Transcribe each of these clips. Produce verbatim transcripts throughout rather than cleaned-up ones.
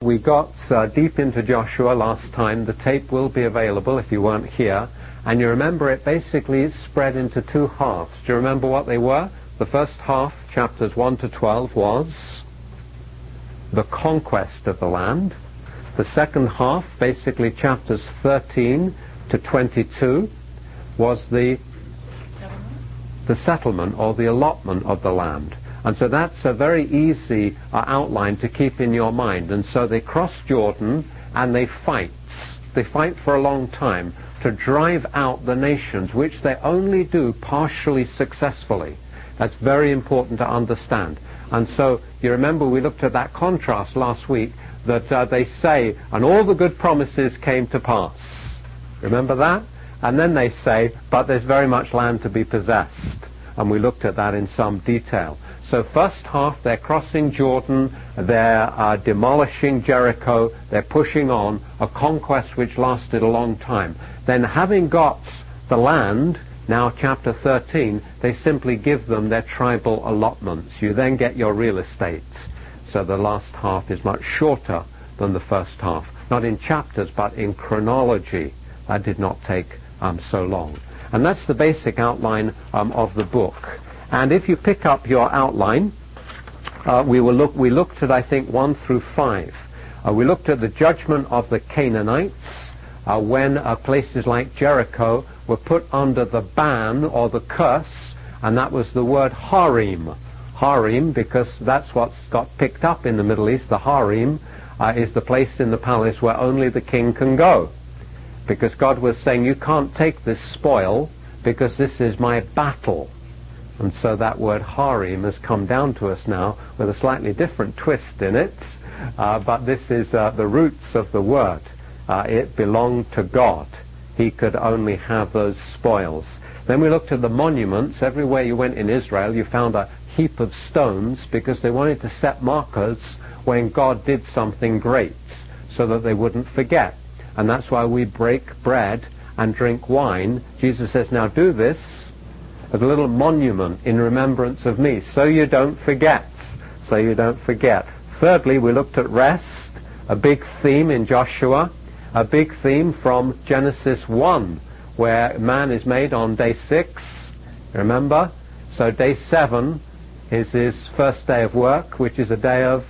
We got uh, deep into Joshua last time. The tape will be available if you weren't here. And you remember it basically spread into two halves. Do you remember what they were? The first half, chapters one to twelve, was the conquest of the land. The second half, basically chapters thirteen to twenty-two, was the the settlement or the allotment of the land. And so that's a very easy uh, outline to keep in your mind. And so they cross Jordan and they fight. They fight for a long time to drive out the nations, which they only do partially successfully. That's very important to understand. And so you remember we looked at that contrast last week, that uh, they say, and all the good promises came to pass. Remember that? And then they say, but there's very much land to be possessed. And we looked at that in some detail. So first half, they're crossing Jordan, they're uh, demolishing Jericho, they're pushing on, a conquest which lasted a long time. Then having got the land, now chapter thirteen, they simply give them their tribal allotments. You then get your real estate. So the last half is much shorter than the first half. Not in chapters, but in chronology. That did not take um, so long. And that's the basic outline um, of the book. And if you pick up your outline, uh, we will look. We looked at, I think, one through five. Uh, we looked at the judgment of the Canaanites uh, when uh, places like Jericho were put under the ban or the curse, and that was the word harem. Harem, because that's what's got picked up in the Middle East. The harem uh, is the place in the palace where only the king can go, because God was saying, you can't take this spoil because this is my battle. And so that word harem has come down to us now with a slightly different twist in it, uh, but this is uh, the roots of the word. Uh, it belonged to God. He could only have those spoils. Then we looked at the monuments. Everywhere you went in Israel, you found a heap of stones because they wanted to set markers when God did something great so that they wouldn't forget. And that's why we break bread and drink wine. Jesus says, now do this as a little monument in remembrance of me, so you don't forget. So you don't forget. Thirdly, we looked at rest, a big theme in Joshua, a big theme from Genesis one, where man is made on day six, remember? So day seven is his first day of work, which is a day of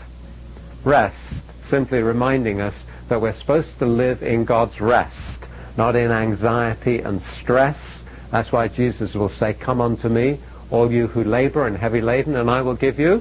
rest, simply reminding us that we're supposed to live in God's rest, not in anxiety and stress. That's why Jesus will say, come unto me, all you who labor and heavy laden, and I will give you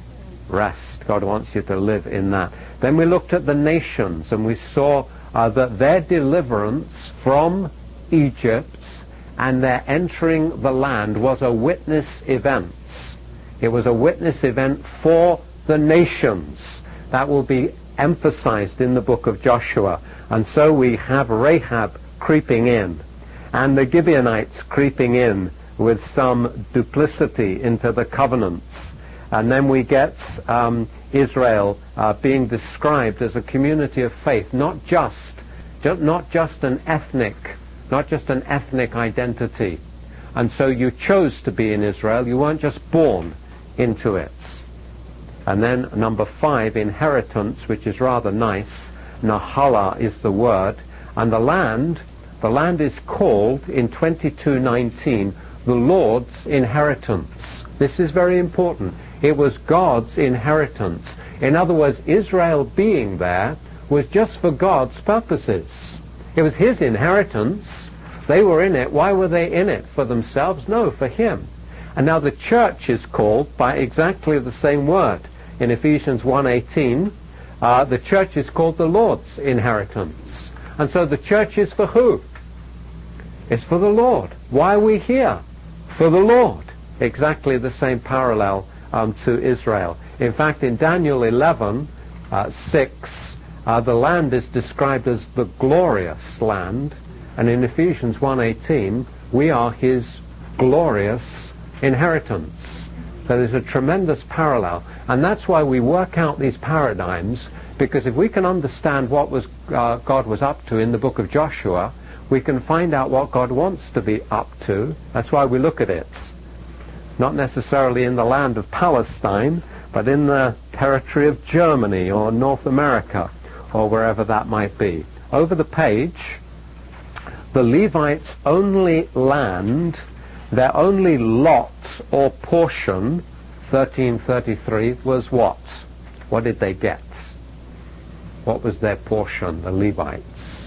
rest. God wants you to live in that. Then we looked at the nations, and we saw uh, that their deliverance from Egypt and their entering the land was a witness event. It was a witness event for the nations. That will be emphasized in the book of Joshua. And so we have Rahab creeping in, and the Gibeonites creeping in with some duplicity into the covenants. And then we get um, Israel uh, being described as a community of faith, not just, ju- not just an ethnic, not just an ethnic identity. And so you chose to be in Israel. You weren't just born into it. And then number five, inheritance, which is rather nice. Nahala is the word. And the land, the land is called in twenty-two nineteen the Lord's inheritance. This is very important. It was God's inheritance. In other words, Israel being there was just for God's purposes. It was his inheritance. They were in it. Why were they in it? For themselves? No, for him. And now the church is called by exactly the same word. In Ephesians one eighteen, uh, the church is called the Lord's inheritance. And so the church is for who? It's for the Lord. Why are we here? For the Lord. Exactly the same parallel um, to Israel. In fact, in Daniel eleven, uh, six, uh, the land is described as the glorious land. And in Ephesians one eighteen, we are his glorious inheritance. So there's a tremendous parallel. And that's why we work out these paradigms, because if we can understand what was uh, God was up to in the book of Joshua, we can find out what God wants to be up to. That's why we look at it. Not necessarily in the land of Palestine, but in the territory of Germany or North America. or wherever that might be. Over the page, the Levites' only land, their only lot or portion, thirteen thirty-three, was what? What did they get? What was their portion, the Levites?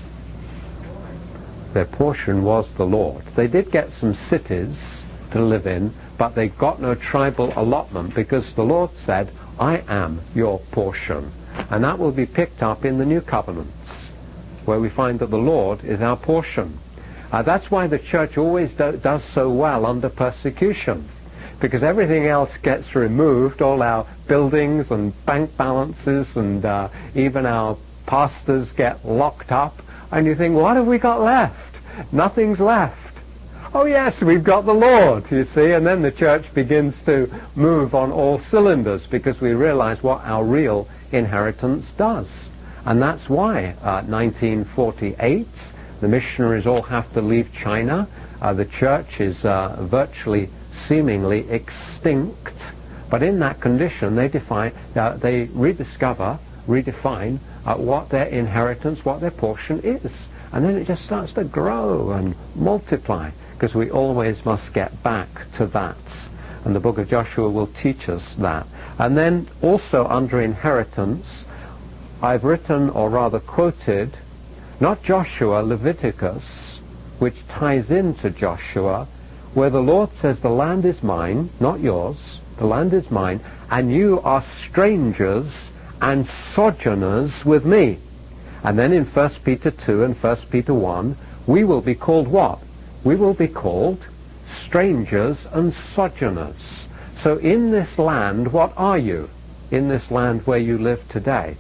Their portion was the Lord. They did get some cities to live in, but they got no tribal allotment because the Lord said, I am your portion. And that will be picked up in the New Covenants, where we find that the Lord is our portion. Uh, that's why the church always do, does so well under persecution, because everything else gets removed, all our buildings and bank balances and uh, even our pastors get locked up, and you think, what have we got left? Nothing's left. Oh yes, we've got the Lord, you see, and then the church begins to move on all cylinders because we realize what our real inheritance does. And that's why uh, nineteen forty-eight, the missionaries all have to leave China. Uh, the church is uh, virtually, seemingly extinct. But in that condition, they define, uh, they rediscover, redefine uh, what their inheritance, what their portion is. And then it just starts to grow and multiply, because we always must get back to that. And the book of Joshua will teach us that. And then also under inheritance, I've written, or rather quoted, not Joshua, Leviticus, which ties into Joshua, where the Lord says, the land is mine, not yours, the land is mine, and you are strangers and sojourners with me. And then in First Peter two and First Peter one, we will be called what? We will be called strangers and sojourners. So in this land, what are you? In this land where you live today?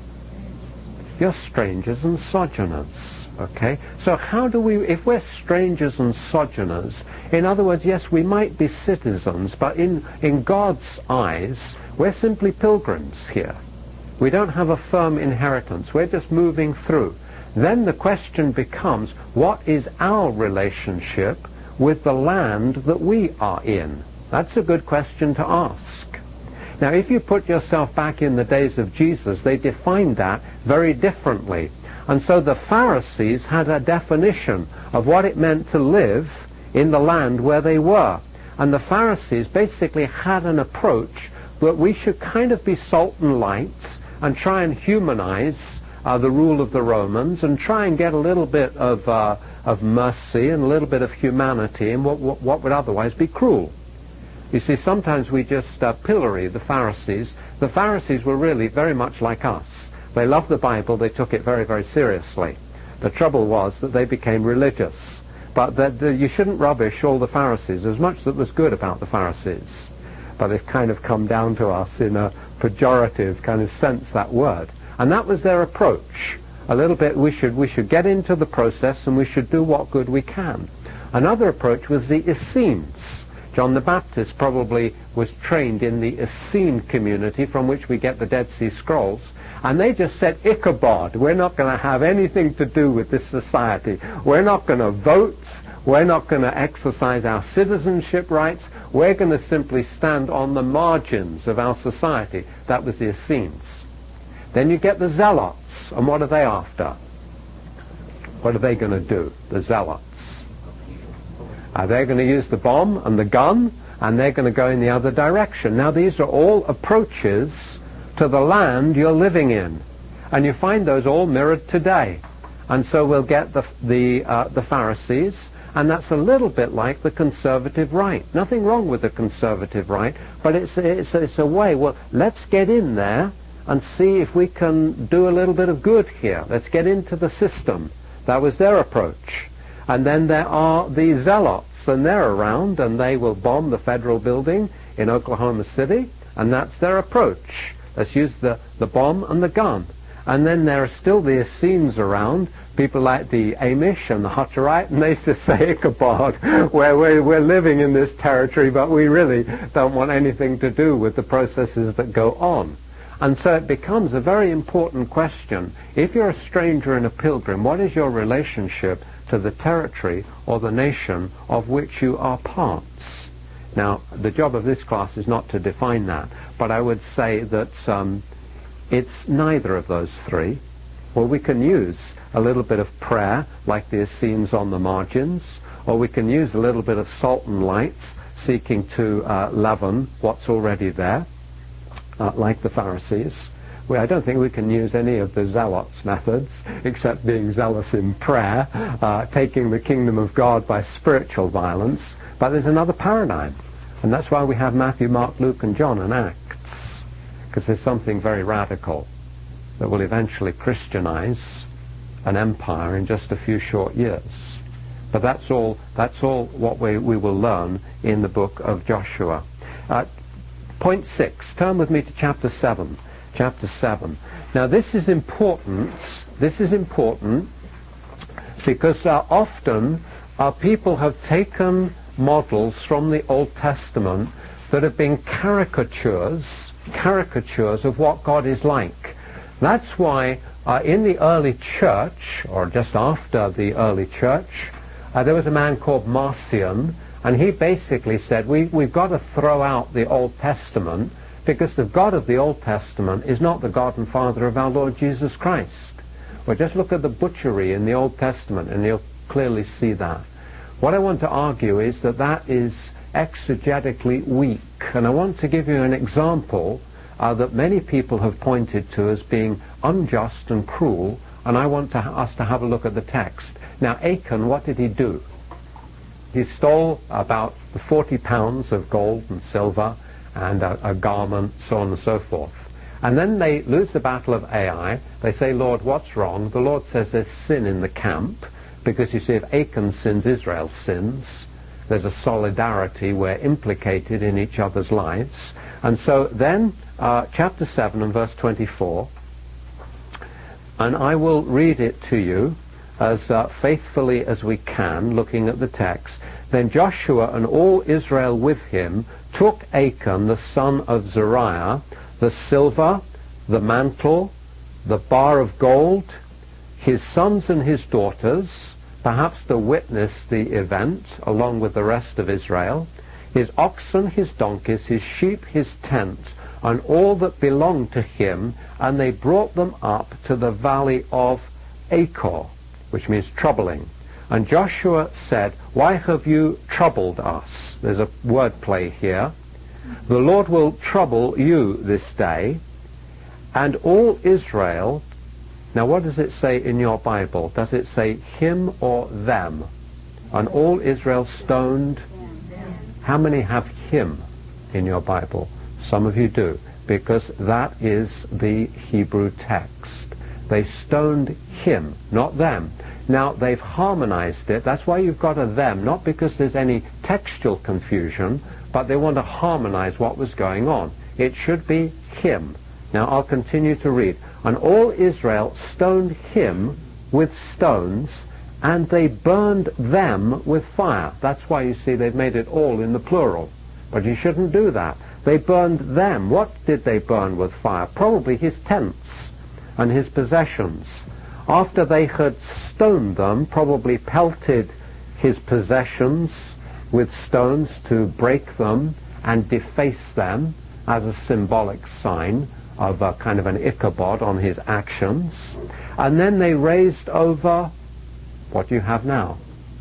You're strangers and sojourners, okay? So how do we, if we're strangers and sojourners, in other words, yes, we might be citizens, but in, in God's eyes, we're simply pilgrims here. We don't have a firm inheritance. We're just moving through. Then the question becomes, what is our relationship with the land that we are in? That's a good question to ask. Now, if you put yourself back in the days of Jesus, they defined that very differently. And so the Pharisees had a definition of what it meant to live in the land where they were. And the Pharisees basically had an approach that we should kind of be salt and light and try and humanize uh, the rule of the Romans and try and get a little bit of, uh, of mercy and a little bit of humanity in what, what, what would otherwise be cruel. You see, sometimes we just uh, pillory the Pharisees. The Pharisees were really very much like us. They loved the Bible. They took it very, very seriously. The trouble was that they became religious. But that the, you shouldn't rubbish all the Pharisees. There's much that was good about the Pharisees. But they've kind of come down to us in a pejorative kind of sense, that word. And that was their approach. A little bit, we should, we should get into the process and we should do what good we can. Another approach was the Essenes. John the Baptist probably was trained in the Essene community from which we get the Dead Sea Scrolls. And they just said, Ichabod, we're not going to have anything to do with this society. We're not going to vote. We're not going to exercise our citizenship rights. We're going to simply stand on the margins of our society. That was the Essenes. Then you get the Zealots. And what are they after? What are they going to do, the Zealots? Uh, they're going to use the bomb and the gun, and they're going to go in the other direction. Now, these are all approaches to the land you're living in. And you find those all mirrored today. And so we'll get the, the, uh, the Pharisees, and that's a little bit like the conservative right. Nothing wrong with the conservative right, but it's, it's, it's a way, well, let's get in there and see if we can do a little bit of good here. Let's get into the system. That was their approach. And then there are the Zealots, and they're around, and they will bomb the federal building in Oklahoma City, and that's their approach. Let's use the, the bomb and the gun. And then there are still the Essenes around, people like the Amish and the Hutterite, and they just say, Ichabod, where we're, we're living in this territory, but we really don't want anything to do with the processes that go on. And so it becomes a very important question. If you're a stranger and a pilgrim, what is your relationship to the territory or the nation of which you are parts? Now, the job of this class is not to define that, but I would say that um, it's neither of those three. Well, we can use a little bit of prayer, like the Essenes on the margins, or we can use a little bit of salt and light, seeking to uh, leaven what's already there, uh, like the Pharisees. We, I don't think we can use any of the zealots' methods, except being zealous in prayer, uh, taking the kingdom of God by spiritual violence. But there's another paradigm, and that's why we have Matthew, Mark, Luke, and John, and Acts, because there's something very radical that will eventually Christianize an empire in just a few short years. But that's all, that's all what we, we will learn in the book of Joshua. Uh, point six, turn with me to chapter seven. Chapter seven. Now this is important, this is important because uh, often uh, people have taken models from the Old Testament that have been caricatures, caricatures of what God is like. That's why uh, in the early church, or just after the early church, uh, there was a man called Marcion, and he basically said, we, we've got to throw out the Old Testament, because the God of the Old Testament is not the God and Father of our Lord Jesus Christ. Well, just look at the butchery in the Old Testament, and you'll clearly see that. What I want to argue is that that is exegetically weak, and I want to give you an example Uh, that many people have pointed to as being unjust and cruel, and I want to us to have a look at the text. Now, Achan, what did he do? He stole about forty pounds of gold and silver and a, a garment, so on and so forth. And then they lose the battle of Ai. They say, Lord, what's wrong? The Lord says there's sin in the camp, because you see, if Achan sins, Israel sins. There's a solidarity. We're implicated in each other's lives. And so then, uh, chapter seven and verse twenty-four, and I will read it to you as uh, faithfully as we can, looking at the text. Then Joshua and all Israel with him took Achan, the son of Zeruiah, the silver, the mantle, the bar of gold, his sons and his daughters, perhaps to witness the event along with the rest of Israel, his oxen, his donkeys, his sheep, his tent, and all that belonged to him, and they brought them up to the valley of Achor, which means troubling. And Joshua said, why have you troubled us? There's a word play here. The Lord will trouble you this day, and all Israel. Now what does it say in your Bible? Does it say him or them? And all Israel stoned. How many have him in your Bible? Some of you do, because that is the Hebrew text. They stoned him, not them. Now, they've harmonized it. That's why you've got a them, not because there's any textual confusion, but they want to harmonize what was going on. It should be him. Now, I'll continue to read. And all Israel stoned him with stones, and they burned them with fire. That's why you see they've made it all in the plural. But you shouldn't do that. They burned them. What did they burn with fire? Probably his tents and his possessions. After they had stoned them, probably pelted his possessions with stones to break them and deface them as a symbolic sign of a kind of an Ichabod on his actions. And then they raised over what do you have now?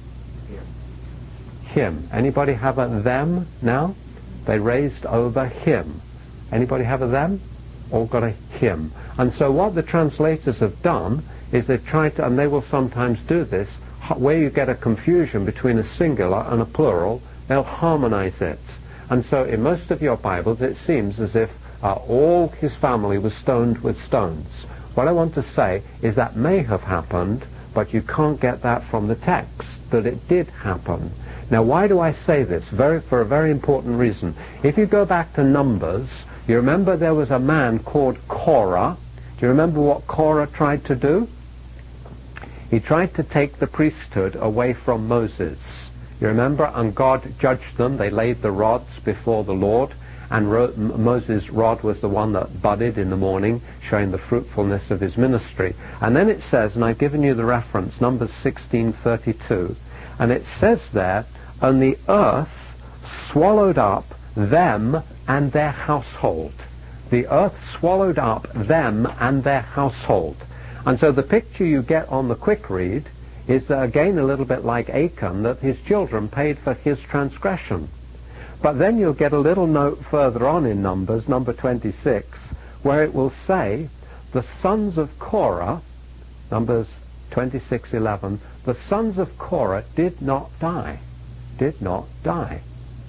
Him. Anybody have a them now? They raised over him. Anybody have a them? All got a him. And so what the translators have done is they've tried to, and they will sometimes do this, where you get a confusion between a singular and a plural, they'll harmonize it. And so in most of your Bibles it seems as if uh, all his family was stoned with stones. What I want to say is that may have happened, but you can't get that from the text, that it did happen. Now, why do I say this? Very, for a very important reason. If you go back to Numbers, you remember there was a man called Korah. Do you remember what Korah tried to do? He tried to take the priesthood away from Moses. You remember? And God judged them. They laid the rods before the Lord, and ro- Moses' rod was the one that budded in the morning, showing the fruitfulness of his ministry. And then it says, and I've given you the reference, Numbers sixteen thirty-two, and it says there, and the earth swallowed up them and their household. The earth swallowed up them and their household. And so the picture you get on the quick read is uh, again a little bit like Achan, that his children paid for his transgression. But then you'll get a little note further on in Numbers, number twenty-six, where it will say, the sons of Korah, Numbers twenty-six eleven, the sons of Korah did not die, did not die.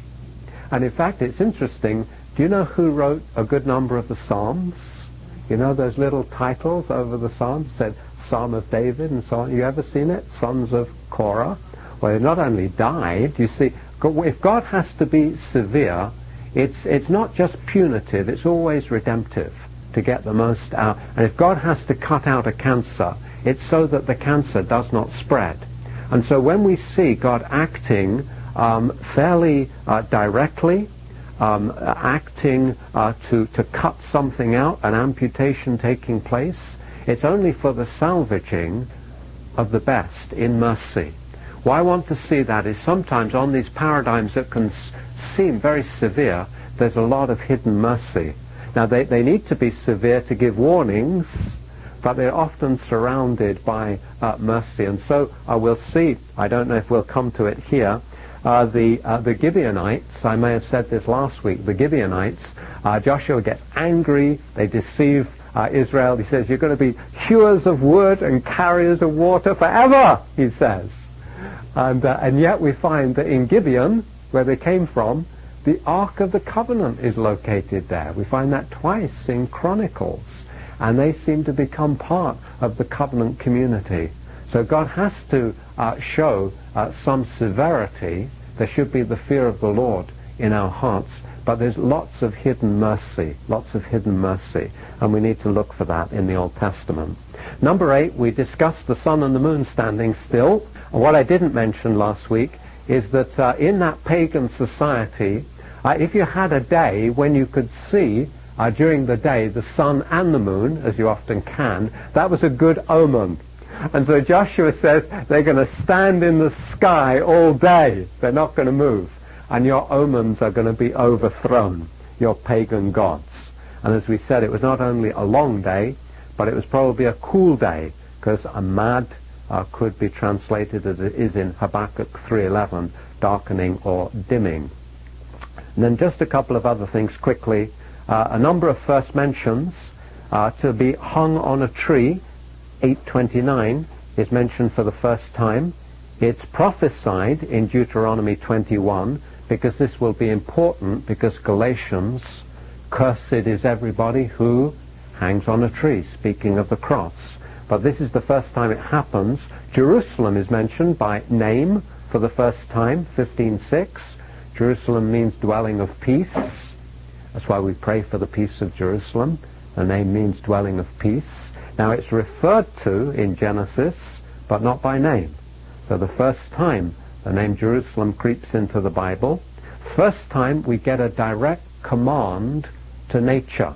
And in fact, it's interesting, do you know who wrote a good number of the Psalms? You know those little titles over the Psalms, said Psalm of David and so on. You ever seen it? Sons of Korah. Well, they not only died, you see, if God has to be severe, it's, it's not just punitive, it's always redemptive to get the most out. And if God has to cut out a cancer, it's so that the cancer does not spread. And so when we see God acting um, fairly uh, directly, um, acting uh, to, to cut something out, an amputation taking place, it's only for the salvaging of the best in mercy. Why I want to see that is sometimes on these paradigms that can s- seem very severe, there's a lot of hidden mercy. Now they, they need to be severe to give warnings, but they're often surrounded by uh, mercy. And so uh, we'll see, I don't know if we'll come to it here, uh, the, uh, the Gibeonites, I may have said this last week, the Gibeonites, uh, Joshua gets angry, they deceive uh, Israel. He says, you're going to be hewers of wood and carriers of water forever, he says. And, uh, and yet we find that in Gibeon, where they came from, the Ark of the Covenant is located there. We find that twice in Chronicles. And they seem to become part of the covenant community. So God has to uh, show uh, some severity. There should be the fear of the Lord in our hearts. But there's lots of hidden mercy, lots of hidden mercy. And we need to look for that in the Old Testament. Number eight, we discussed the sun and the moon standing still. And what I didn't mention last week is that uh, in that pagan society, uh, if you had a day when you could see uh, during the day the sun and the moon, as you often can, that was a good omen. And so Joshua says they're going to stand in the sky all day. They're not going to move. And your omens are going to be overthrown, your pagan gods. And as we said, it was not only a long day, but it was probably a cool day, because a mad uh, could be translated as it is in Habakkuk three eleven, darkening or dimming. And then just a couple of other things quickly. Uh, a number of first mentions uh, to be hung on a tree, eight twenty-nine, is mentioned for the first time. It's prophesied in Deuteronomy twenty-one, because this will be important, because Galatians, cursed is everybody who hangs on a tree, speaking of the cross. But this is the first time it happens. Jerusalem is mentioned by name for the first time, fifteen six. Jerusalem means dwelling of peace. That's why we pray for the peace of Jerusalem. The name means dwelling of peace. Now it's referred to in Genesis, but not by name. So the first time the name Jerusalem creeps into the Bible, first time we get a direct command to nature,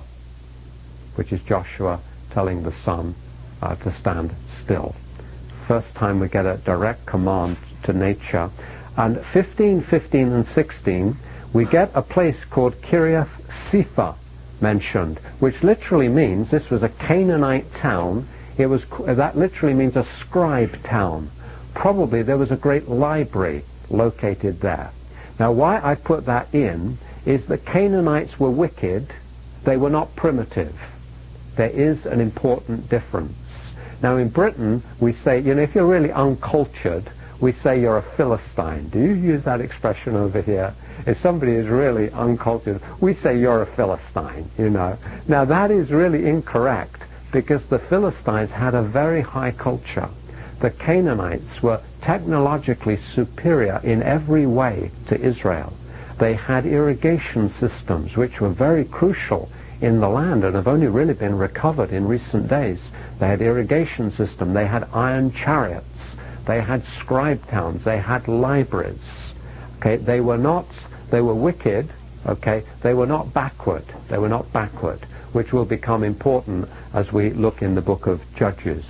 which is Joshua telling the sun uh, to stand still. First time we get a direct command to nature. And fifteen, fifteen, and sixteen, we get a place called Kiriath Sepha mentioned, which literally means, this was a Canaanite town. It was, that literally means a scribe town. Probably there was a great library located there. Now why I put that in is that Canaanites were wicked, they were not primitive. There is an important difference. Now in Britain we say, you know, if you're really uncultured, we say you're a Philistine. Do you use that expression over here? If somebody is really uncultured, we say you're a Philistine, you know. Now that is really incorrect, because the Philistines had a very high culture. The Canaanites were technologically superior in every way to Israel. They had irrigation systems which were very crucial in the land and have only really been recovered in recent days. They had irrigation system, they had iron chariots, they had scribe towns, they had libraries. Okay, they were not, they were wicked, okay, they were not backward, they were not backward, which will become important as we look in the book of Judges.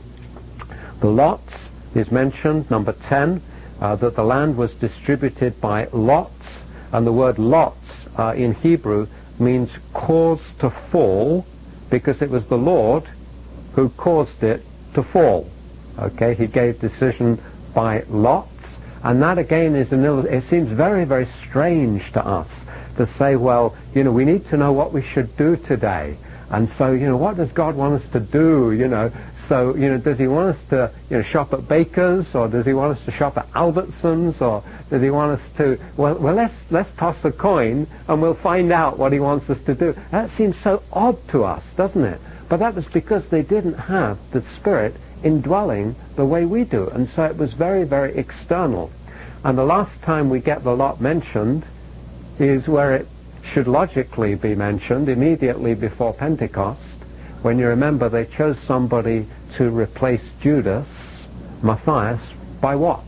The lots is mentioned, number ten, uh, that the land was distributed by lots, and the word lots uh, in Hebrew means cause to fall, because it was the Lord who caused it to fall. Okay, he gave decision by lots, and that again is an ill- it seems very, very strange to us to say, well, you know, we need to know what we should do today. And so, you know, what does God want us to do, you know? So, you know, does he want us to, you know, shop at Baker's, or does he want us to shop at Albertsons, or does he want us to, well, well let's, let's toss a coin and we'll find out what he wants us to do. That seems so odd to us, doesn't it? But that was because they didn't have the Spirit indwelling the way we do. And so it was very, very external. And the last time we get the lot mentioned is where it should logically be mentioned, immediately before Pentecost, when you remember they chose somebody to replace Judas, Matthias, by what?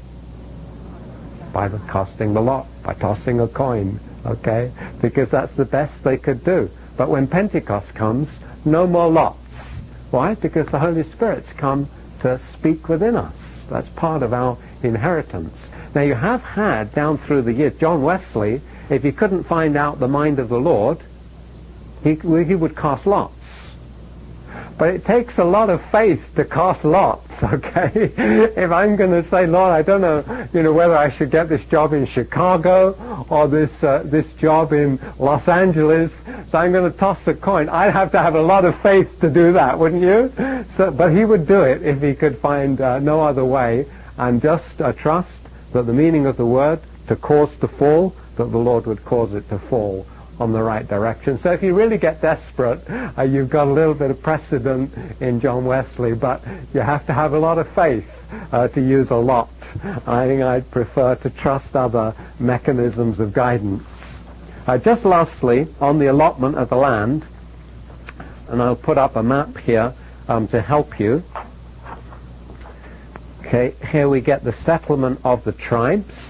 By the casting the lot, by tossing a coin, okay? Because that's the best they could do. But when Pentecost comes, no more lots. Why? Because the Holy Spirit's come to speak within us. That's part of our inheritance. Now you have had, down through the years, John Wesley, if he couldn't find out the mind of the Lord, he, he would cast lots. But it takes a lot of faith to cast lots, okay? If I'm going to say, Lord, I don't know, you know, whether I should get this job in Chicago or this uh, this job in Los Angeles, so I'm going to toss a coin. I'd have to have a lot of faith to do that, wouldn't you? So, but he would do it if he could find uh, no other way, and just uh, trust that the meaning of the word, to cause to fall, that the Lord would cause it to fall on the right direction. So if you really get desperate, uh, you've got a little bit of precedent in John Wesley, but you have to have a lot of faith uh, to use a lot. I think I'd prefer to trust other mechanisms of guidance. Uh, just lastly, on the allotment of the land, and I'll put up a map here um, to help you. Okay, here we get the settlement of the tribes.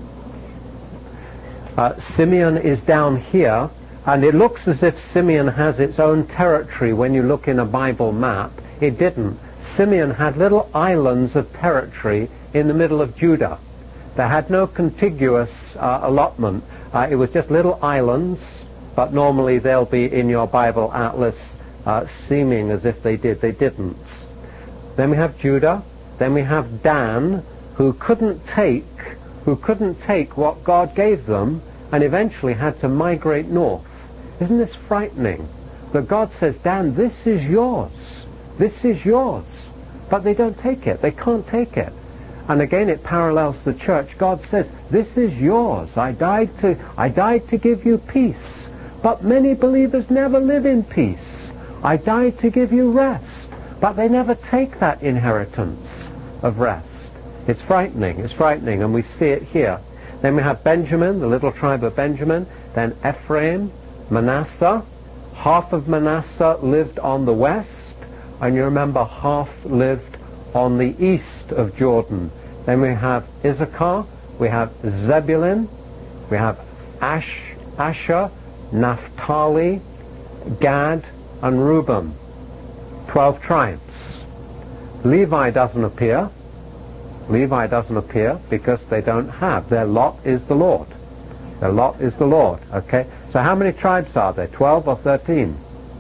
Uh, Simeon is down here, and it looks as if Simeon has its own territory when you look in a Bible map. It didn't. Simeon had little islands of territory in the middle of Judah. They had no contiguous uh, allotment. Uh, it was just little islands, but normally they'll be in your Bible atlas uh, seeming as if they did. They didn't. Then we have Judah. Then we have Dan, who couldn't take who couldn't take what God gave them and eventually had to migrate north. Isn't this frightening? That God says, Dan, this is yours. This is yours. But they don't take it. They can't take it. And again, it parallels the church. God says, this is yours. I died to, I died to give you peace. But many believers never live in peace. I died to give you rest. But they never take that inheritance of rest. It's frightening, it's frightening, and we see it here. Then we have Benjamin, the little tribe of Benjamin, then Ephraim, Manasseh. Half of Manasseh lived on the west, and you remember half lived on the east of Jordan. Then we have Issachar, we have Zebulun, we have Ash, Asher, Naphtali, Gad, and Reuben. Twelve tribes. Levi doesn't appear. Levi doesn't appear because they don't have. Their lot is the Lord. Their lot is the Lord. Okay? So how many tribes are there? Twelve or thirteen?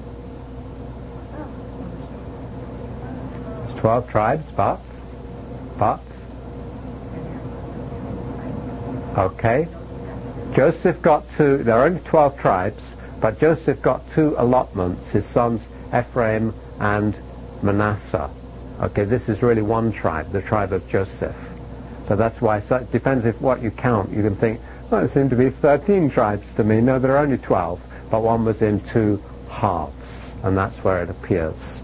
It's twelve tribes, but? But? Okay. Joseph got two, there are only twelve tribes, but Joseph got two allotments, his sons Ephraim and Manasseh. Okay, this is really one tribe, the tribe of Joseph. So that's why, so it depends if what you count. You can think, well, it seemed to be thirteen tribes to me. No, there are only twelve, but one was in two halves, and that's where it appears.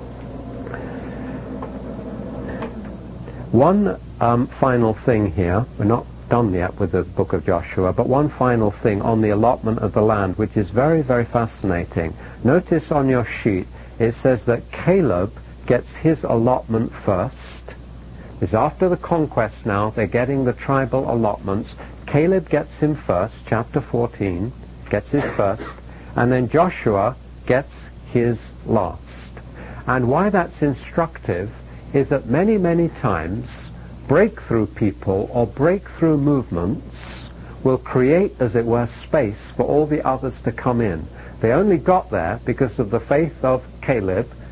One um, final thing here, we're not done yet with the book of Joshua, but one final thing on the allotment of the land, which is very, very fascinating. Notice on your sheet, it says that Caleb gets his allotment first. It's after the conquest now, they're getting the tribal allotments. Caleb gets him first, chapter fourteen, gets his first, and then Joshua gets his last. And why that's instructive is that many, many times breakthrough people or breakthrough movements will create, as it were, space for all the others to come in. They only got there because of the faith of Caleb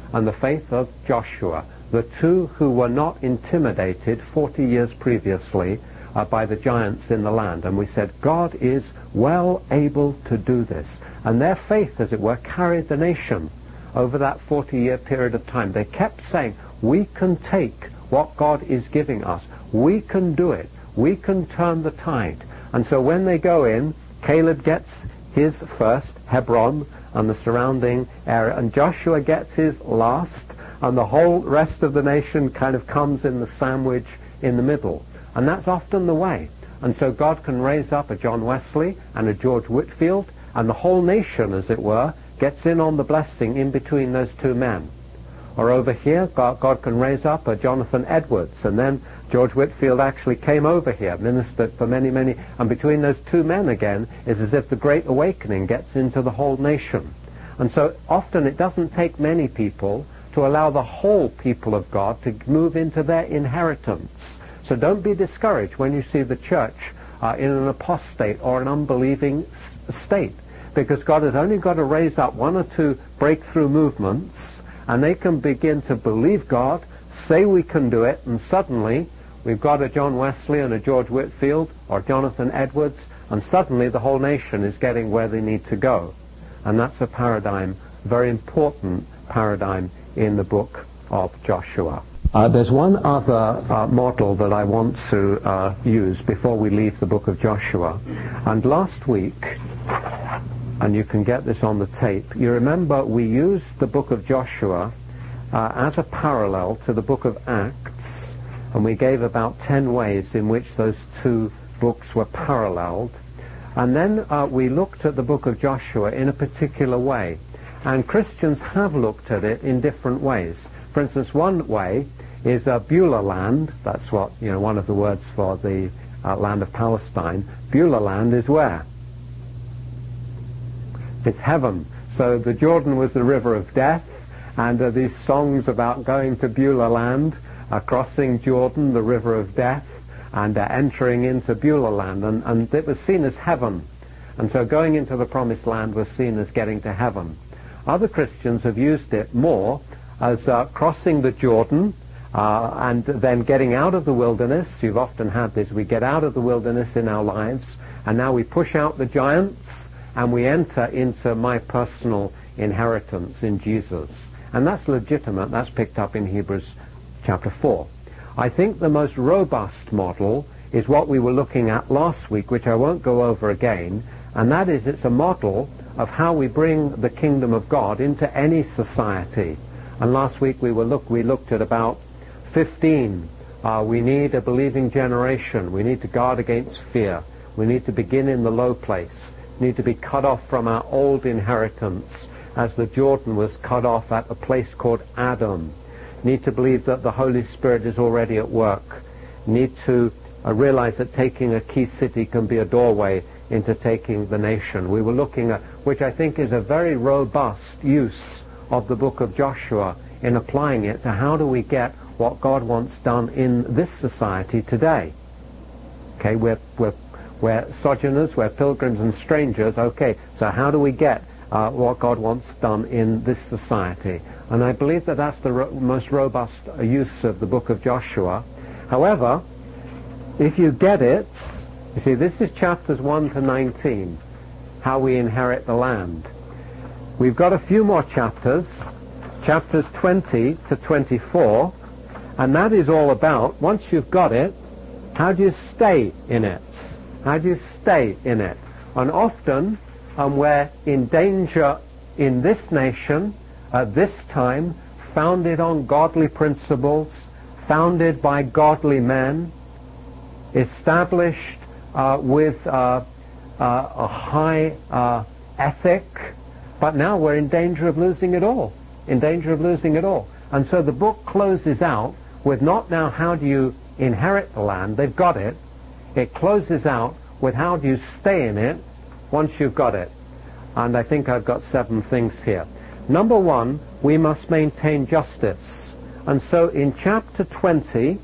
and the faith of Joshua, the two who were not intimidated forty years previously uh, by the giants in the land. And we said, God is well able to do this. And their faith, as it were, carried the nation over that forty-year period of time. They kept saying, we can take what God is giving us. We can do it. We can turn the tide. And so when they go in, Caleb gets his first, Hebron, and the surrounding area, and Joshua gets his last, and the whole rest of the nation kind of comes in the sandwich in the middle. And that's often the way. And so God can raise up a John Wesley and a George Whitefield, and the whole nation, as it were, gets in on the blessing in between those two men. Or over here, God, God can raise up a Jonathan Edwards, and then George Whitefield actually came over here, ministered for many, many, and between those two men again is as if the Great Awakening gets into the whole nation. And so often it doesn't take many people to allow the whole people of God to move into their inheritance. So don't be discouraged when you see the church uh, in an apostate or an unbelieving s- state, because God has only got to raise up one or two breakthrough movements, and they can begin to believe God, say we can do it, and suddenly we've got a John Wesley and a George Whitefield or Jonathan Edwards, and suddenly the whole nation is getting where they need to go. And that's a paradigm, very important paradigm in the book of Joshua. Uh, there's one other uh, model that I want to uh, use before we leave the book of Joshua. And last week, and you can get this on the tape, you remember we used the book of Joshua uh, as a parallel to the book of Acts, and we gave about ten ways in which those two books were paralleled. And then uh, we looked at the book of Joshua in a particular way. And Christians have looked at it in different ways. For instance, one way is uh, Beulah land. That's what, you know, one of the words for the uh, land of Palestine. Beulah land is where? It's heaven. So the Jordan was the river of death, and uh, these songs about going to Beulah land, uh, crossing Jordan, the river of death, and uh, entering into Beulah land, and, and it was seen as heaven. And so going into the promised land was seen as getting to heaven. Other Christians have used it more as uh, crossing the Jordan uh, and then getting out of the wilderness. You've often had this. We get out of the wilderness in our lives, and now we push out the giants, and we enter into my personal inheritance in Jesus. And that's legitimate. That's picked up in Hebrews chapter four. I think the most robust model is what we were looking at last week, which I won't go over again, and that is it's a model of how we bring the kingdom of God into any society. And last week we were look we looked at about fifteen. Uh, we need a believing generation. We need to guard against fear. We need to begin in the low place. We need to be cut off from our old inheritance, as the Jordan was cut off at a place called Adam. Need to believe that the Holy Spirit is already at work. Need to uh, realize that taking a key city can be a doorway into taking the nation. We were looking at, which I think is a very robust use of the book of Joshua in applying it to how do we get what God wants done in this society today. Okay, we're, we're, we're sojourners, we're pilgrims and strangers. Okay, so how do we get uh, what God wants done in this society? And I believe that that's the ro- most robust uh, use of the book of Joshua. However, if you get it, you see, this is chapters one to nineteen, how we inherit the land. We've got a few more chapters, chapters twenty to twenty-four, and that is all about, once you've got it, how do you stay in it? How do you stay in it? And often, um, we're in danger in this nation, at this time, founded on godly principles, founded by godly men, established uh, with uh, uh, a high uh, ethic, but now we're in danger of losing it all, in danger of losing it all. And so the book closes out with not now how do you inherit the land, they've got it. It closes out with how do you stay in it once you've got it. And I think I've got seven things here. Number one, we must maintain justice. And so in chapter twenty,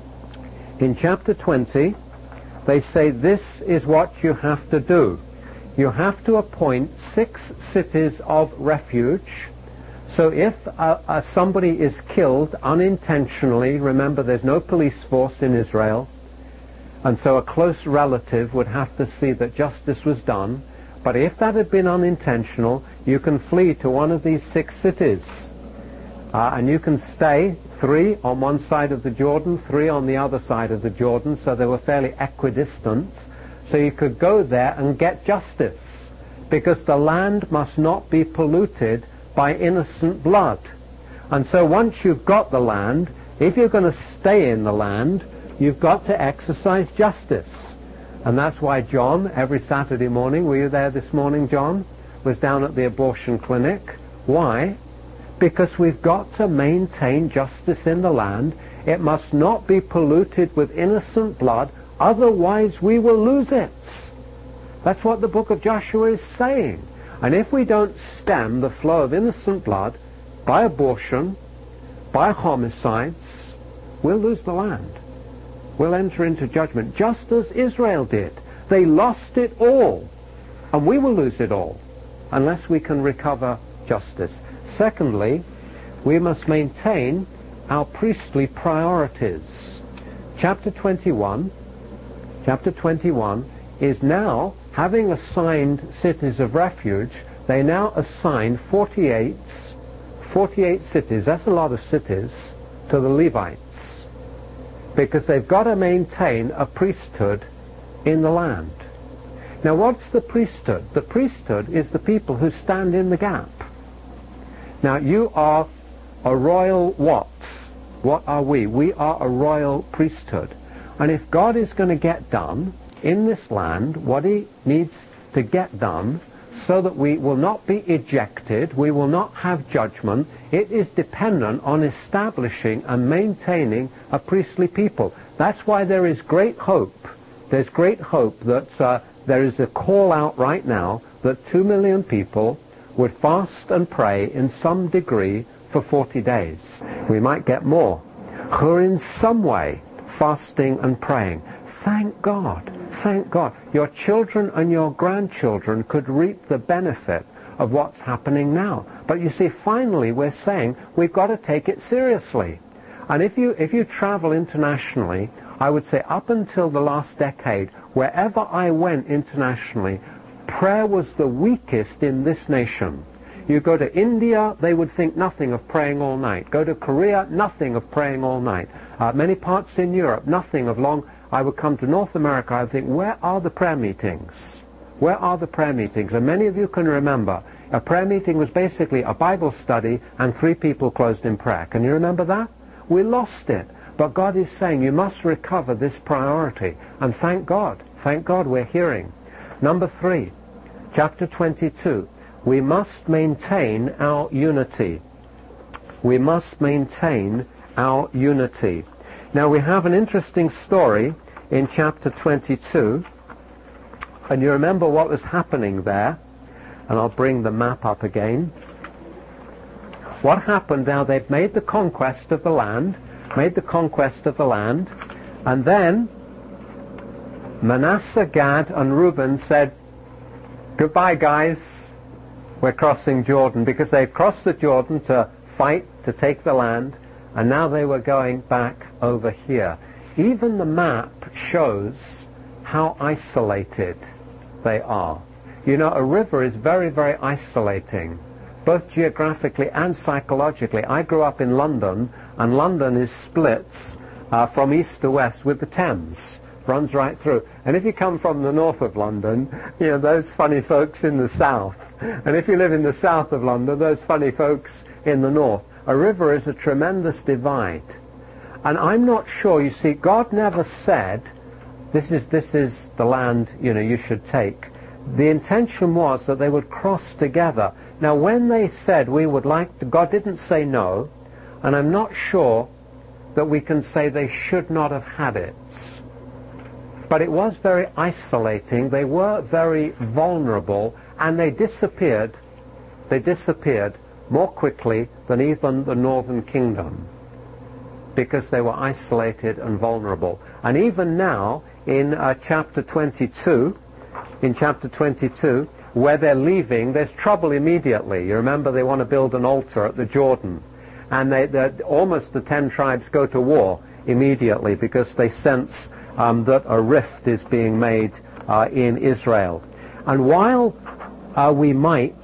in chapter twenty, they say this is what you have to do. You have to appoint six cities of refuge So if uh, uh, somebody is killed unintentionally, remember there's no police force in Israel, and so a close relative would have to see that justice was done. But if that had been unintentional, you can flee to one of these six cities. Uh, and you can stay, three on one side of the Jordan, three on the other side of the Jordan, so they were fairly equidistant. So you could go there and get justice, because the land must not be polluted by innocent blood. And so once you've got the land, if you're going to stay in the land, you've got to exercise justice. And that's why John, every Saturday morning, were you there this morning, John? Was down at the abortion clinic. Why? Because we've got to maintain justice in the land. It must not be polluted with innocent blood, otherwise we will lose it. That's what the book of Joshua is saying. And if we don't stem the flow of innocent blood by abortion, by homicides, we'll lose the land. We'll enter into judgment, just as Israel did. They lost it all, and we will lose it all unless we can recover justice. Secondly, we must maintain our priestly priorities. Chapter twenty-one, chapter twenty-one is now, having assigned cities of refuge, they now assign forty-eight, forty-eight cities, that's a lot of cities, to the Levites, because they've got to maintain a priesthood in the land. Now what's the priesthood? The priesthood is the people who stand in the gap. Now you are a royal what? What are we? We are a royal priesthood. And if God is going to get done in this land what he needs to get done so that we will not be ejected, we will not have judgment, it is dependent on establishing and maintaining a priestly people. That's why there is great hope. There's great hope that uh, there is a call out right now that two million people would fast and pray in some degree for forty days. We might get more who are in some way fasting and praying. Thank God, thank God. Your children and your grandchildren could reap the benefit of what's happening now. But you see, finally we're saying we've got to take it seriously. And if you, if you travel internationally, I would say up until the last decade, wherever I went internationally, prayer was the weakest in this nation. You go to India, they would think nothing of praying all night. Go to Korea, nothing of praying all night. Uh, many parts in Europe, nothing of long. I would come to North America, I would think, where are the prayer meetings? Where are the prayer meetings? And many of you can remember, a prayer meeting was basically a Bible study and three people closed in prayer. Can you remember that? We lost it. But God is saying you must recover this priority. And thank God, thank God we're hearing. Number three, chapter twenty-two. We must maintain our unity. We must maintain our unity. Now we have an interesting story in chapter twenty-two, and you remember what was happening there, and I'll bring the map up again. What happened now, they've made the conquest of the land, made the conquest of the land, and then Manasseh, Gad, and Reuben said, goodbye guys, we're crossing Jordan, because they'd crossed the Jordan to fight, to take the land, and now they were going back over here. Even the map shows how isolated they are. You know, a river is very, very isolating, both geographically and psychologically. I grew up in London, and London is split uh, from east to west with the Thames. Runs right through. And if you come from the north of London, you know, those funny folks in the south. And if you live in the south of London, those funny folks in the north. A river is a tremendous divide. And I'm not sure, you see, God never said, this is, this is the land, you know, you should take. The intention was that they would cross together. Now when they said we would like to, God didn't say no, and I'm not sure that we can say they should not have had it. But it was very isolating, they were very vulnerable, and they disappeared, they disappeared more quickly than even the northern kingdom, because they were isolated and vulnerable. And even now, in uh, chapter twenty-two, in chapter twenty-two, where they're leaving, there's trouble immediately. You remember they want to build an altar at the Jordan, and they, almost the ten tribes go to war immediately because they sense um, that a rift is being made uh, in Israel. And while uh, we might,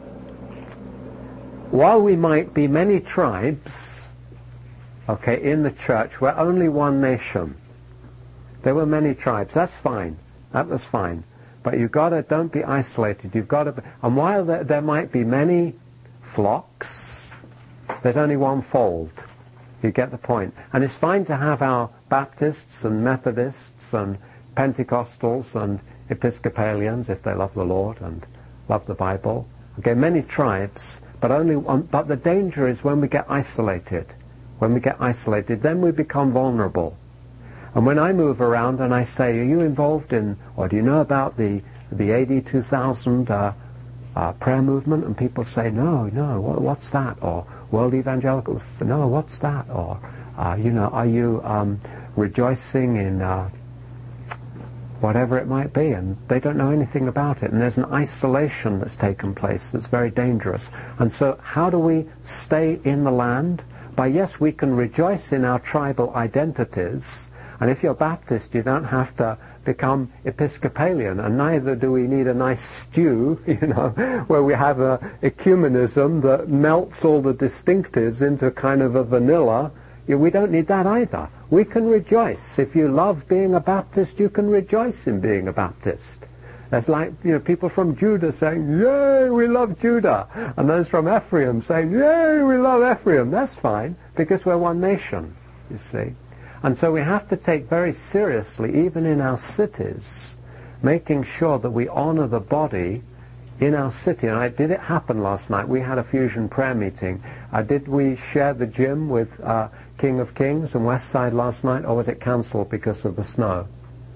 while we might be many tribes, okay, in the church, we're only one nation. There were many tribes. That's fine. That was fine. But you've got to, don't be isolated. You've got to, be, and while there, there might be many flocks, there's only one fold. You get the point. And it's fine to have our Baptists and Methodists and Pentecostals and Episcopalians, if they love the Lord and love the Bible. Okay, many tribes, but only one. But the danger is when we get isolated. When we get isolated, then we become vulnerable. And when I move around and I say, are you involved in, or do you know about the the A D two thousand uh, uh, prayer movement? And people say, no, no, what, what's that? Or World Evangelical, no, what's that? Or, uh, you know, are you um, rejoicing in uh, whatever it might be? And they don't know anything about it. And there's an isolation that's taken place that's very dangerous. And so how do we stay in the land? By, yes, we can rejoice in our tribal identities. And if you're Baptist, you don't have to become Episcopalian, and neither do we need a nice stew, you know, where we have a ecumenism that melts all the distinctives into kind of a vanilla. We don't need that either. We can rejoice. If you love being a Baptist, you can rejoice in being a Baptist. That's like, you know, people from Judah saying, yay, we love Judah. And those from Ephraim saying, yay, we love Ephraim. That's fine, because we're one nation, you see. And so we have to take very seriously, even in our cities, making sure that we honor the body in our city. And I, did it happen last night? We had a fusion prayer meeting. Uh, did we share the gym with uh, King of Kings and Westside last night, or was it cancelled because of the snow?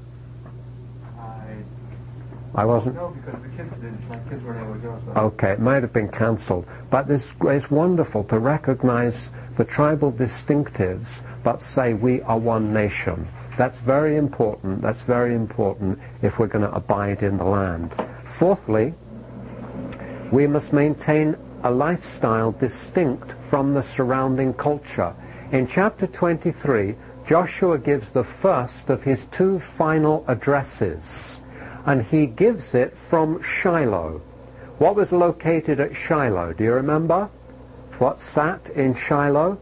I wasn't? No, because the kids didn't. My kids weren't able to go. So. Okay, it might have been cancelled. But this, it's wonderful to recognize the tribal distinctives, but say we are one nation. That's very important. That's very important if we're going to abide in the land. Fourthly, we must maintain a lifestyle distinct from the surrounding culture. In chapter twenty-three, Joshua gives the first of his two final addresses, and he gives it from Shiloh. What was located at Shiloh? Do you remember? What sat in Shiloh?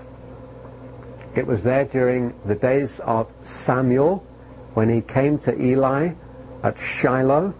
It was there during the days of Samuel, when he came to Eli at Shiloh.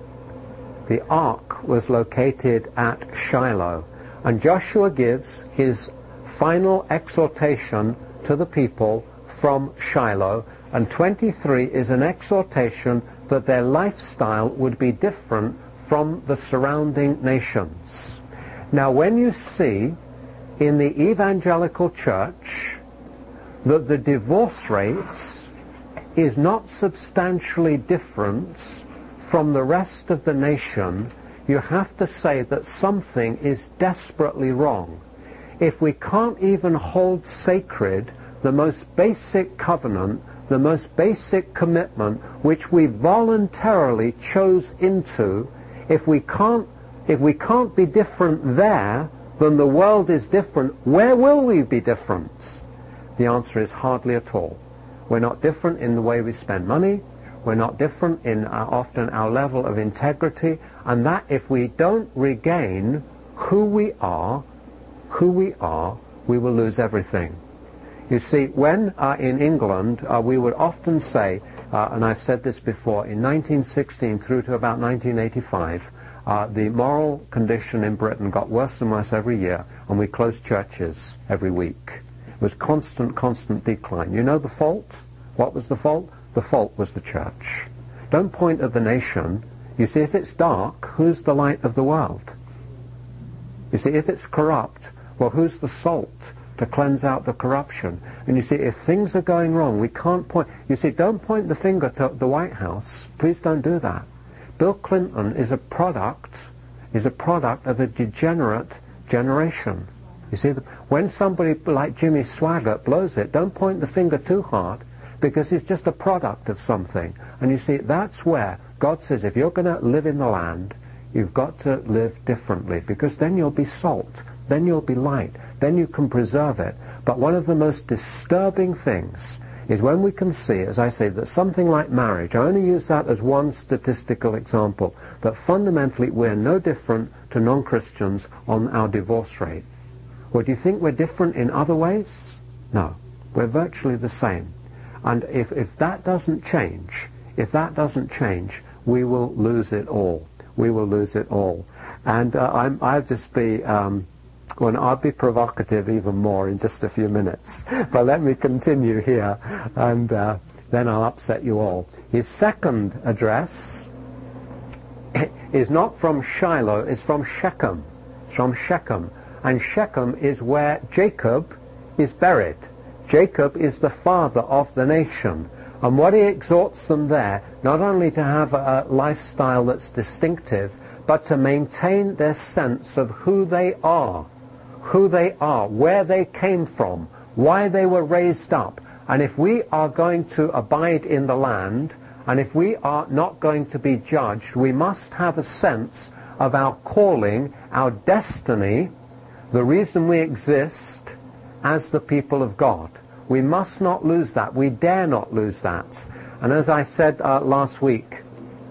The ark was located at Shiloh. And Joshua gives his final exhortation to the people from Shiloh. And twenty-three is an exhortation that their lifestyle would be different from the surrounding nations. Now, when you see in the evangelical church that the divorce rates is not substantially different from the rest of the nation, you have to say that something is desperately wrong. If we can't even hold sacred the most basic covenant, the most basic commitment which we voluntarily chose into, if we can't if we can't be different there than the world is different, where will we be different? The answer is hardly at all. We're not different in the way we spend money. We're not different in our, often our level of integrity. And that if we don't regain who we are, who we are, we will lose everything. You see, when uh, in England, uh, we would often say, uh, and I've said this before, in nineteen sixteen through to about nineteen eighty-five, uh, the moral condition in Britain got worse and worse every year, and we closed churches every week. It was constant, constant decline. You know the fault? What was the fault? The fault was the church. Don't point at the nation. You see, if it's dark, who's the light of the world? You see, if it's corrupt, well, who's the salt to cleanse out the corruption? And you see, if things are going wrong, we can't point. You see, don't point the finger to the White House. Please don't do that. Bill Clinton is a product, is a product of a degenerate generation. You see, when somebody like Jimmy Swaggart blows it, don't point the finger too hard, because he's just a product of something. And you see, that's where God says, if you're going to live in the land, You've got to live differently, because then you'll be salt, then you'll be light, then you can preserve it. But one of the most disturbing things is when we can see, as I say, that something like marriage, I only use that as one statistical example, that fundamentally we're no different to non-Christians on our divorce rate. Well, do you think we're different in other ways? No. We're virtually the same. And if, if that doesn't change, if that doesn't change, we will lose it all. We will lose it all. And uh, I'm, I'll just be, um, well, I'll be provocative even more in just a few minutes. But let me continue here, and uh, then I'll upset you all. His second address is not from Shiloh, it's from Shechem. It's from Shechem. And Shechem is where Jacob is buried. Jacob is the father of the nation. And what he exhorts them there, not only to have a lifestyle that's distinctive, but to maintain their sense of who they are, who they are, where they came from, why they were raised up. And if we are going to abide in the land, and if we are not going to be judged, we must have a sense of our calling, our destiny, the reason we exist as the people of God. We must not lose that. We dare not lose that. And as I said uh, last week,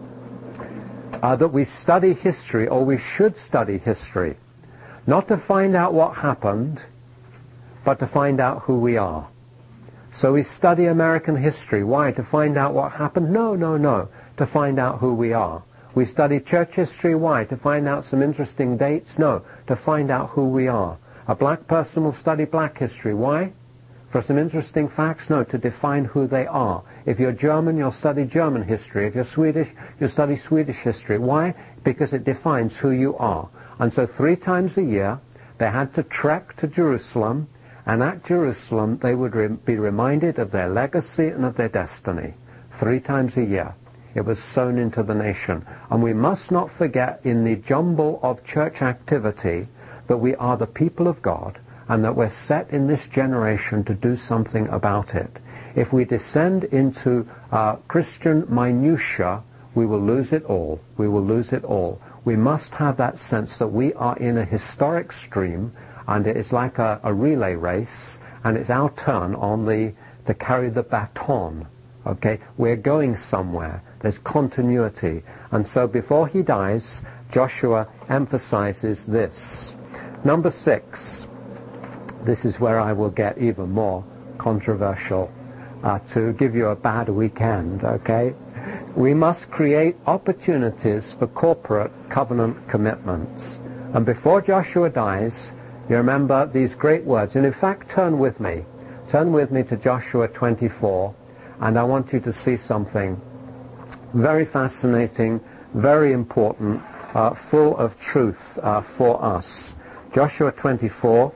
uh, that we study history, or we should study history, not to find out what happened, but to find out who we are. So we study American history. Why? To find out what happened? No, no, no. To find out who we are. We study church history. Why? To find out some interesting dates? No. To find out who we are. A black person will study black history. Why? For some interesting facts? No, to define who they are. If you're German, you'll study German history. If you're Swedish, you'll study Swedish history. Why? Because it defines who you are. And so three times a year, they had to trek to Jerusalem, and at Jerusalem, they would re- be reminded of their legacy and of their destiny. Three times a year. It was sown into the nation. And we must not forget, in the jumble of church activity, that we are the people of God, and that we're set in this generation to do something about it. If we descend into uh, Christian minutiae, we will lose it all. We will lose it all. We must have that sense that we are in a historic stream, and it is like a, a relay race, and it's our turn on the to carry the baton. Okay, we're going somewhere. There's continuity. And so before he dies, Joshua emphasizes this. Number six. This is where I will get even more controversial, uh, to give you a bad weekend, okay? We must create opportunities for corporate covenant commitments. And before Joshua dies, you remember these great words. And in fact, turn with me. Turn with me to Joshua twenty-four, and I want you to see something very fascinating, very important, uh, full of truth uh, for us. Joshua twenty-four.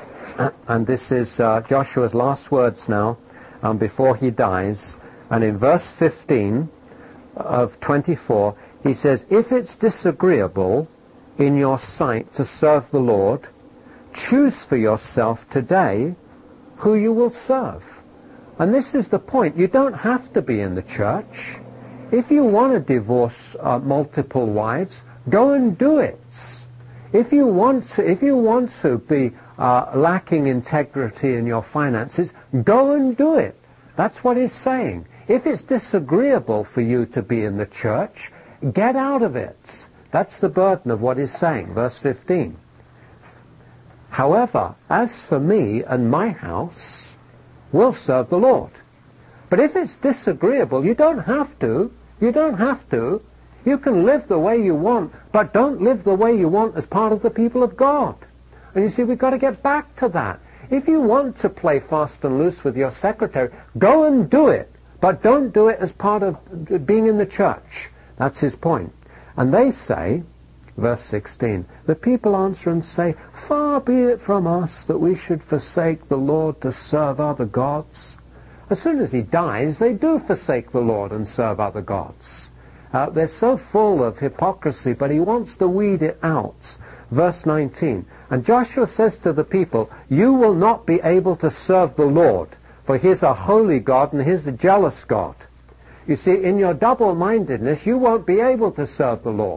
And this is uh, Joshua's last words now, um, before he dies. And in verse fifteen of twenty-four, he says, "If it's disagreeable in your sight to serve the Lord, choose for yourself today who you will serve." And this is the point. You don't have to be in the church. If you want to divorce uh, multiple wives, go and do it. If you want to, if you want to be uh, lacking integrity in your finances, go and do it. That's what he's saying. If it's disagreeable for you to be in the church, get out of it. That's the burden of what he's saying. Verse fifteen. "However, as for me and my house, we'll serve the Lord." But if it's disagreeable, you don't have to. You don't have to. You can live the way you want, but don't live the way you want as part of the people of God. And you see, we've got to get back to that. If you want to play fast and loose with your secretary, go and do it, but don't do it as part of being in the church. That's his point. And they say, verse sixteen, the people answer and say, "Far be it from us that we should forsake the Lord to serve other gods." As soon as he dies, they do forsake the Lord and serve other gods. Uh, they're so full of hypocrisy, but he wants to weed it out. Verse nineteen, "And Joshua says to the people, you will not be able to serve the Lord, for he's a holy God and he's a jealous God." You see, in your double-mindedness, you won't be able to serve the Lord.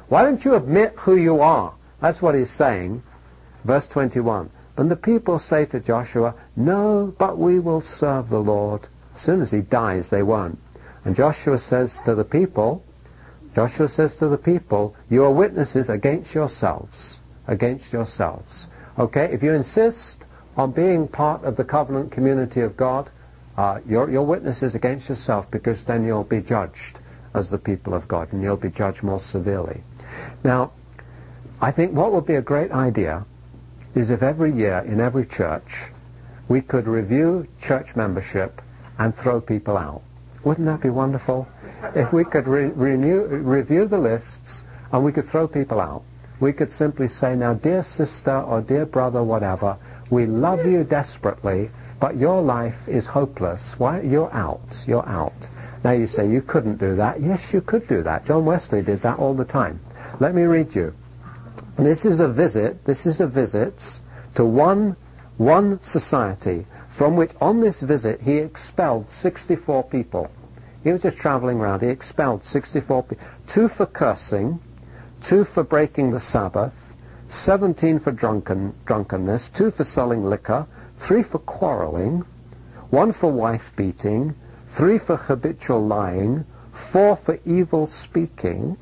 Why don't you admit who you are? That's what he's saying. Verse twenty-one. And the people say to Joshua, no, but we will serve the Lord. As soon as he dies, they won't. And Joshua says to the people, Joshua says to the people, you are witnesses against yourselves. Against yourselves. Okay, if you insist on being part of the covenant community of God, uh, your, your witnesses against yourself, because then you'll be judged as the people of God, and you'll be judged more severely. Now, I think what would be a great idea is if every year in every church we could review church membership and throw people out. Wouldn't that be wonderful? If we could re renew, review the lists and we could throw people out. We could simply say, now, dear sister or dear brother, whatever, we love you desperately, but your life is hopeless. Why? You're out. You're out. Now you say, you couldn't do that. Yes, you could do that. John Wesley did that all the time. Let me read you. This is a visit, this is a visit to one, one society from which on this visit he expelled sixty-four people. He was just traveling around. He expelled sixty-four people. Two for cursing, two for breaking the Sabbath, seventeen for drunken, drunkenness, two for selling liquor, three for quarreling, one for wife beating, three for habitual lying, four for evil speaking,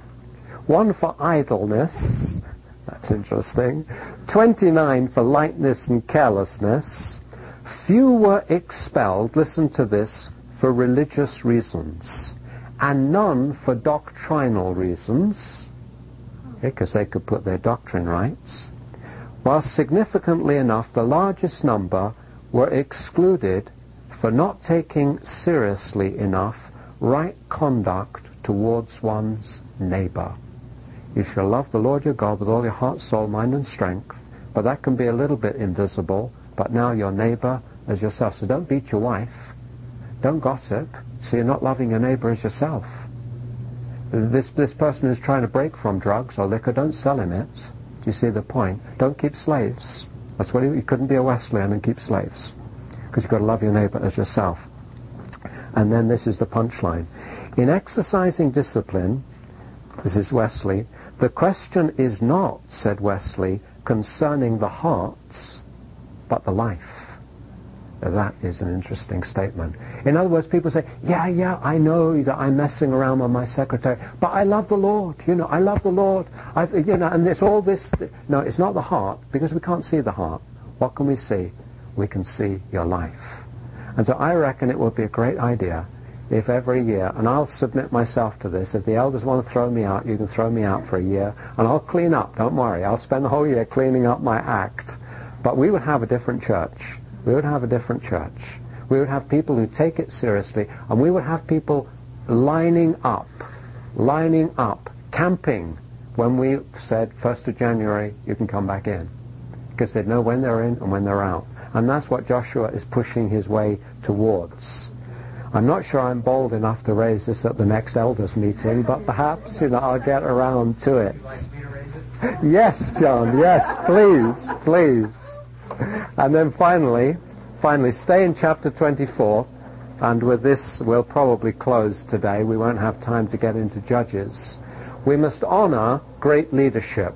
one for idleness, that's interesting, twenty-nine for lightness and carelessness. Few were expelled, listen to this, for religious reasons, and none for doctrinal reasons, because okay, they could put their doctrine right, while significantly enough the largest number were excluded for not taking seriously enough right conduct towards one's neighbor. You shall love the Lord your God with all your heart, soul, mind, and strength. But that can be a little bit invisible. But now your neighbor as yourself. So don't beat your wife. Don't gossip. So you're not loving your neighbor as yourself. This, this person who's trying to break from drugs or liquor, don't sell him it. Do you see the point? Don't keep slaves. That's what he, you couldn't be a Wesleyan and keep slaves. Because you've got to love your neighbor as yourself. And then this is the punchline. In exercising discipline, this is Wesley, the question is not, said Wesley, concerning the hearts, but the life. Now that is an interesting statement. In other words, people say, yeah, yeah, I know that I'm messing around with my secretary, but I love the Lord, you know, I love the Lord. I've, you know, and it's all this. No, it's not the heart, because we can't see the heart. What can we see? We can see your life. And so I reckon it would be a great idea if every year, and I'll submit myself to this, if the elders want to throw me out, you can throw me out for a year, and I'll clean up, don't worry. I'll spend the whole year cleaning up my act. But we would have a different church. We would have a different church. We would have people who take it seriously, and we would have people lining up, lining up, camping when we said first of January, you can come back in. Because they'd know when they're in and when they're out. And that's what Joshua is pushing his way towards. I'm not sure I'm bold enough to raise this at the next elders meeting, but perhaps, you know, I'll get around to it. Would you like me to raise it? Yes, John, yes, please, please. And then finally, finally, stay in chapter twenty-four, and with this we'll probably close today. We won't have time to get into Judges. We must honor great leadership.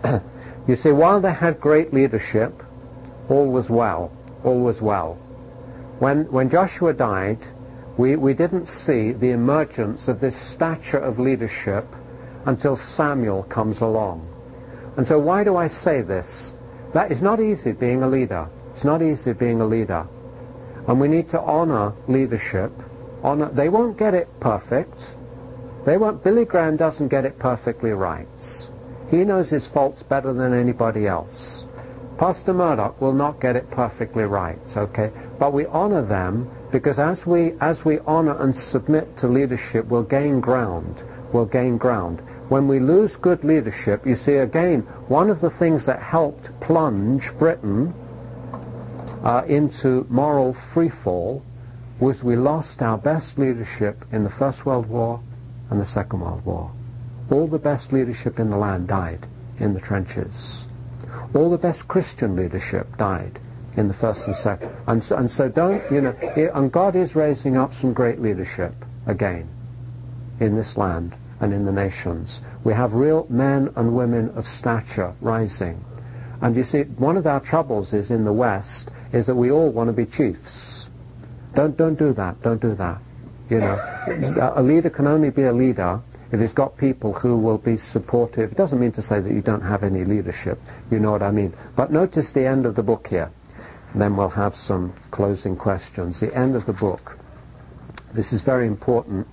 You see, while they had great leadership, all was well, all was well. When, when Joshua died, we, we didn't see the emergence of this stature of leadership until Samuel comes along. And so why do I say this? That is not easy being a leader. It's not easy being a leader. And we need to honor leadership. Honor, they won't get it perfect. They won't, Billy Graham doesn't get it perfectly right. He knows his faults better than anybody else. Pastor Murdoch will not get it perfectly right, okay? But we honor them because as we, as we honor and submit to leadership, we'll gain ground. We'll gain ground. When we lose good leadership, you see, again, one of the things that helped plunge Britain uh, into moral freefall was we lost our best leadership in the First World War and the Second World War. All the best leadership in the land died in the trenches. All the best Christian leadership died in the first and second. And so, and so don't, you know, and God is raising up some great leadership again in this land and in the nations. We have real men and women of stature rising. And you see, one of our troubles is in the West is that we all want to be chiefs. Don't don't do that. Don't do that. You know, a leader can only be a leader if he's got people who will be supportive. It doesn't mean to say that you don't have any leadership. You know what I mean. But notice the end of the book here. Then we'll have some closing questions. The end of the book. This is very important.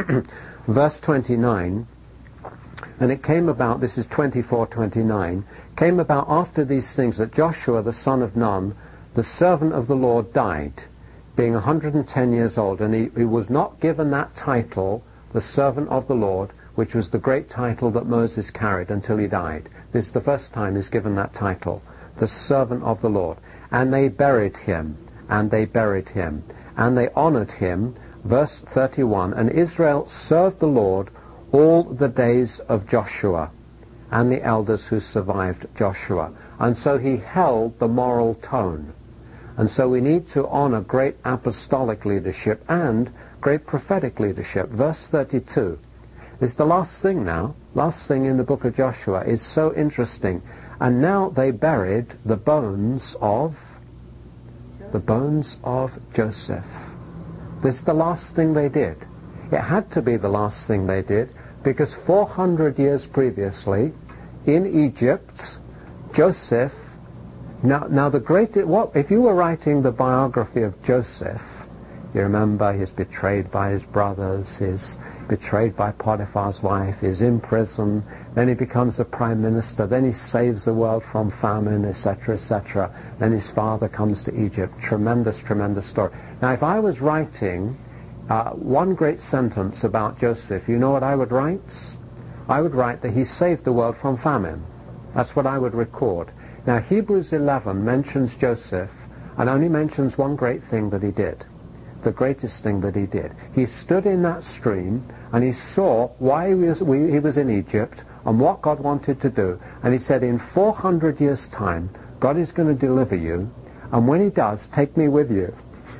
Verse twenty-nine. And it came about, this is twenty-four twenty-nine, came about after these things that Joshua the son of Nun, the servant of the Lord, died, being one hundred ten years old. And he, he was not given that title, the servant of the Lord, which was the great title that Moses carried until he died. This is the first time he's given that title, the servant of the Lord. And they buried him, and they buried him, and they honored him. Verse thirty-one, and Israel served the Lord all the days of Joshua and the elders who survived Joshua. And so he held the moral tone. And so we need to honor great apostolic leadership and great prophetic leadership. Verse thirty-two is the last thing now. Last thing in the book of Joshua is so interesting. And now they buried the bones of, the bones of Joseph. This is the last thing they did. It had to be the last thing they did, because four hundred years previously, in Egypt, Joseph, now, now the great, what, if you were writing the biography of Joseph, you remember he's betrayed by his brothers, he's betrayed by Potiphar's wife, he's in prison, then he becomes a prime minister, then he saves the world from famine, et cetera, et cetera. Then his father comes to Egypt. Tremendous, tremendous story. Now, if I was writing Uh, one great sentence about Joseph, you know what I would write? I would write that he saved the world from famine. That's what I would record. Now, Hebrews eleven mentions Joseph and only mentions one great thing that he did, the greatest thing that he did. He stood in that stream and he saw why he was, he was in Egypt and what God wanted to do. And he said, in four hundred years' time, God is going to deliver you, and when he does, take me with you.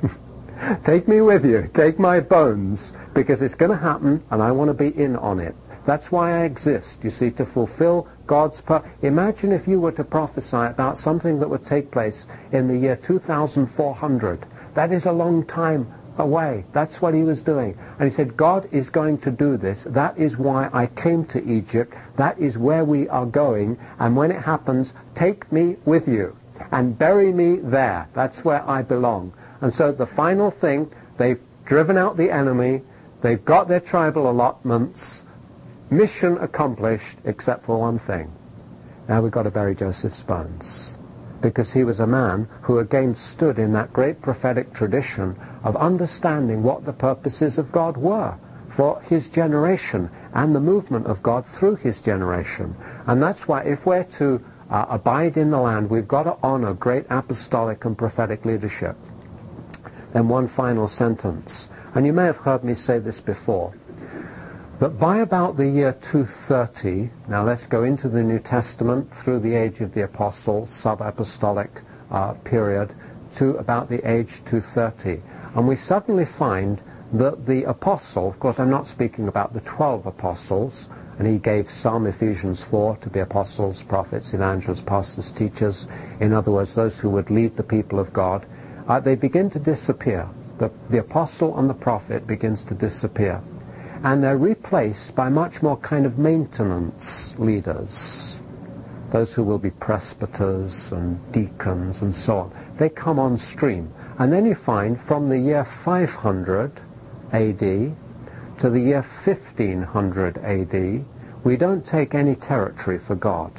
Take me with you. Take my bones, because it's going to happen, and I want to be in on it. That's why I exist, you see, to fulfill God's purpose. Imagine if you were to prophesy about something that would take place in the year two thousand four hundred. That is a long time away. That's what he was doing. And he said, God is going to do this. That is why I came to Egypt. That is where we are going. And when it happens, take me with you and bury me there. That's where I belong. And so the final thing, they've driven out the enemy, they've got their tribal allotments, mission accomplished, except for one thing. Now we've got to bury Joseph's bones, because he was a man who again stood in that great prophetic tradition of understanding what the purposes of God were for his generation and the movement of God through his generation. And that's why if we're to uh, abide in the land, we've got to honor great apostolic and prophetic leadership. Then one final sentence, and you may have heard me say this before, that by about the year two thirty, now let's go into the New Testament through the age of the apostles, sub-apostolic uh, period, to about the age two thirty. And we suddenly find that the apostle, of course I'm not speaking about the twelve apostles, and he gave some, Ephesians four, to be apostles, prophets, evangelists, pastors, teachers, in other words, those who would lead the people of God. Uh, they begin to disappear. The, the apostle and the prophet begins to disappear. And they're replaced by much more kind of maintenance leaders. Those who will be presbyters and deacons and so on. They come on stream. And then you find from the year five hundred A D to the year fifteen hundred A D, we don't take any territory for God.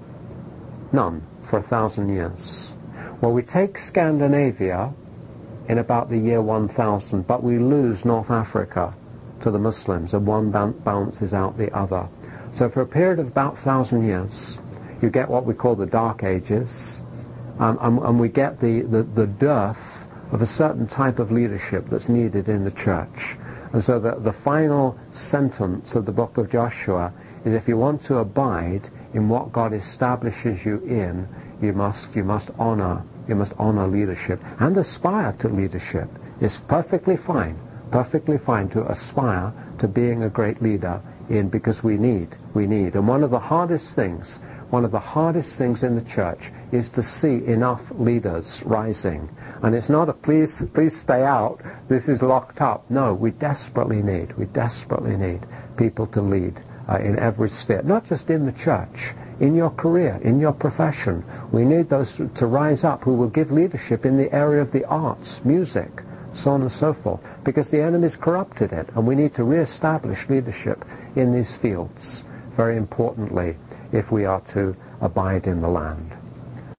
None, for a thousand years. Well, we take Scandinavia in about the year one thousand, but we lose North Africa to the Muslims, and one bounces out the other. So for a period of about one thousand years, you get what we call the Dark Ages, um, and, and we get the, the, the dearth of a certain type of leadership that's needed in the church. And so the, the final sentence of the book of Joshua is, if you want to abide in what God establishes you in, you must, you must honor You must honor leadership and aspire to leadership. It's perfectly fine, perfectly fine to aspire to being a great leader in, because we need, we need. And one of the hardest things, one of the hardest things in the church is to see enough leaders rising. And it's not a please, please stay out, this is locked up. No, we desperately need, we desperately need people to lead uh, in every sphere, not just in the church, in your career, in your profession. We need those to rise up who will give leadership in the area of the arts, music, so on and so forth, because the enemy's corrupted it, and we need to re-establish leadership in these fields, very importantly, if we are to abide in the land.